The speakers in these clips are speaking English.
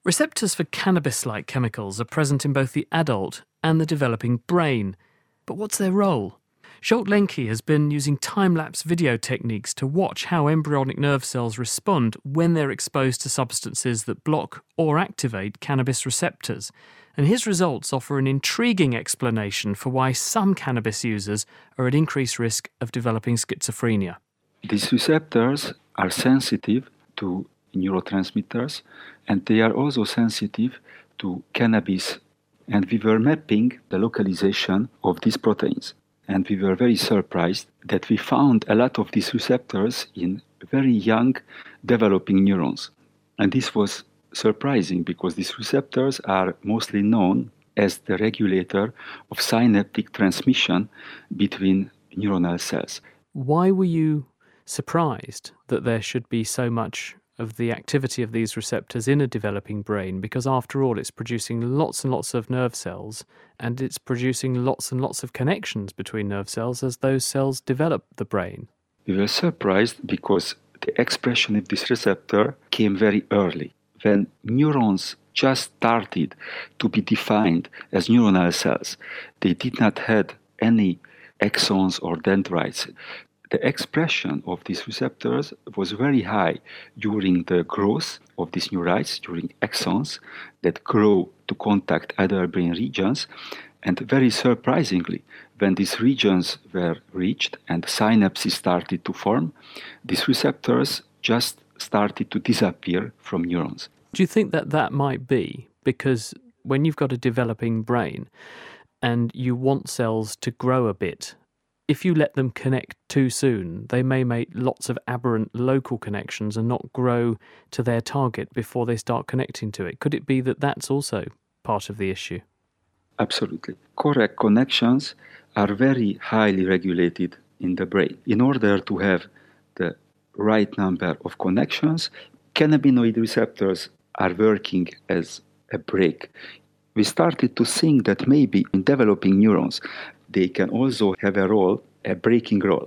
Receptors for cannabis-like chemicals are present in both the adult and the developing brain. But what's their role? Zsolt Lenki has been using time-lapse video techniques to watch how embryonic nerve cells respond when they're exposed to substances that block or activate cannabis receptors. And his results offer an intriguing explanation for why some cannabis users are at increased risk of developing schizophrenia. These receptors are sensitive to neurotransmitters, and they are also sensitive to cannabis. And we were mapping the localization of these proteins. And we were very surprised that we found a lot of these receptors in very young developing neurons. And this was surprising because these receptors are mostly known as the regulator of synaptic transmission between neuronal cells. Why were you surprised that there should be so much of the activity of these receptors in a developing brain? Because after all, it's producing lots and lots of nerve cells, and it's producing lots and lots of connections between nerve cells as those cells develop the brain. We were surprised because the expression of this receptor came very early, when neurons just started to be defined as neuronal cells. They did not have any axons or dendrites. The expression of these receptors was very high during the growth of these neurites, during axons that grow to contact other brain regions. And very surprisingly, when these regions were reached and synapses started to form, these receptors just started to disappear from neurons. Do you think that that might be because when you've got a developing brain and you want cells to grow a bit, if you let them connect too soon, they may make lots of aberrant local connections and not grow to their target before they start connecting to it? Could it be that that's also part of the issue? Absolutely. Correct connections are very highly regulated in the brain. In order to have the right number of connections, cannabinoid receptors are working as a brake. We started to think that maybe in developing neurons, they can also have a role, a braking role.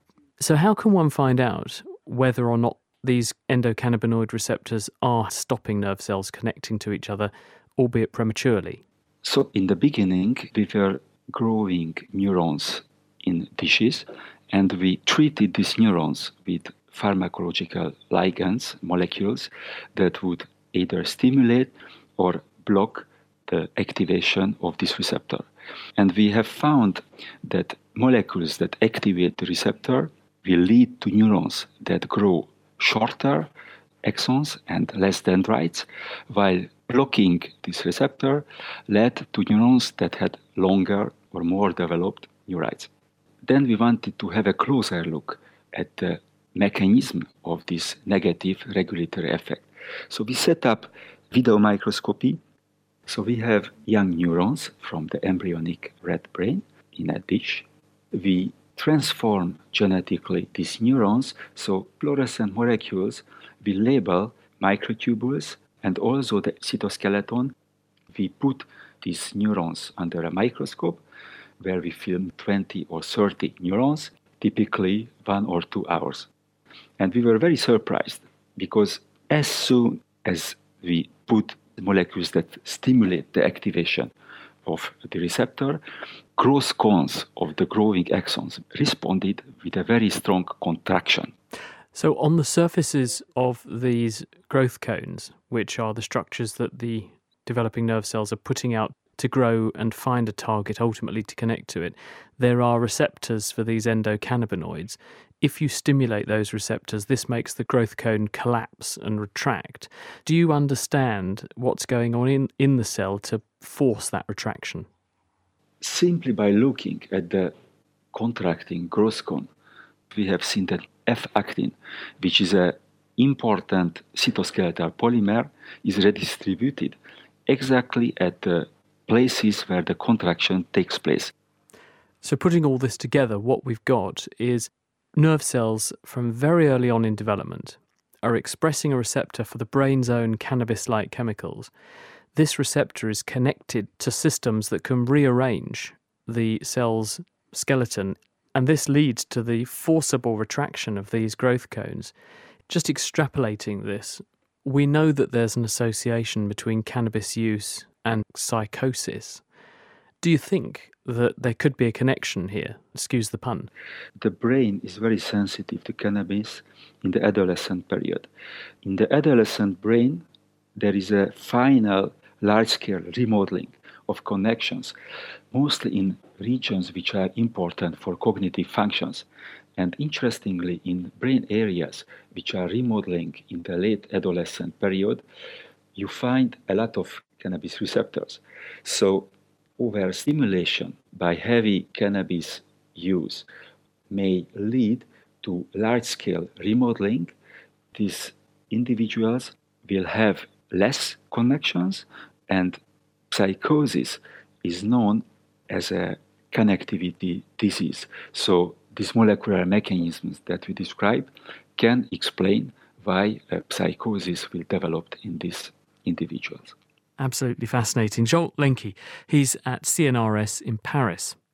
So how can one find out whether or not these endocannabinoid receptors are stopping nerve cells connecting to each other, albeit prematurely? So in the beginning, we were growing neurons in dishes, and we treated these neurons with pharmacological ligands, molecules, that would either stimulate or block the activation of this receptor. And we have found that molecules that activate the receptor will lead to neurons that grow shorter axons and less dendrites, while blocking this receptor led to neurons that had longer or more developed neurites. Then we wanted to have a closer look at the mechanism of this negative regulatory effect. So we set up video microscopy. So we have young neurons from the embryonic rat brain in a dish. We transform genetically these neurons, so fluorescent molecules will label microtubules and also the cytoskeleton. We put these neurons under a microscope where we film 20 or 30 neurons, typically 1 or 2 hours. And we were very surprised because as soon as we put molecules that stimulate the activation of the receptor, growth cones of the growing axons responded with a very strong contraction. So on the surfaces of these growth cones, which are the structures that the developing nerve cells are putting out to grow and find a target, ultimately to connect to it, there are receptors for these endocannabinoids. If you stimulate those receptors, this makes the growth cone collapse and retract. Do you understand what's going on in the cell to force that retraction? Simply by looking at the contracting growth cone, we have seen that F-actin, which is an important cytoskeletal polymer, is redistributed exactly at the places where the contraction takes place. So putting all this together, what we've got is nerve cells from very early on in development are expressing a receptor for the brain's own cannabis-like chemicals. This receptor is connected to systems that can rearrange the cell's skeleton, and this leads to the forcible retraction of these growth cones. Just extrapolating this, we know that there's an association between cannabis use and psychosis. Do you think that there could be a connection here? Excuse the pun. The brain is very sensitive to cannabis in the adolescent period. In the adolescent brain, there is a final large-scale remodeling of connections, mostly in regions which are important for cognitive functions. And interestingly, in brain areas which are remodeling in the late adolescent period, you find a lot of cannabis receptors. So overstimulation by heavy cannabis use may lead to large-scale remodeling. These individuals will have less connections, and psychosis is known as a connectivity disease. So these molecular mechanisms that we describe can explain why psychosis will develop in these individuals. Absolutely fascinating. Zsolt Lenki, he's at CNRS in Paris.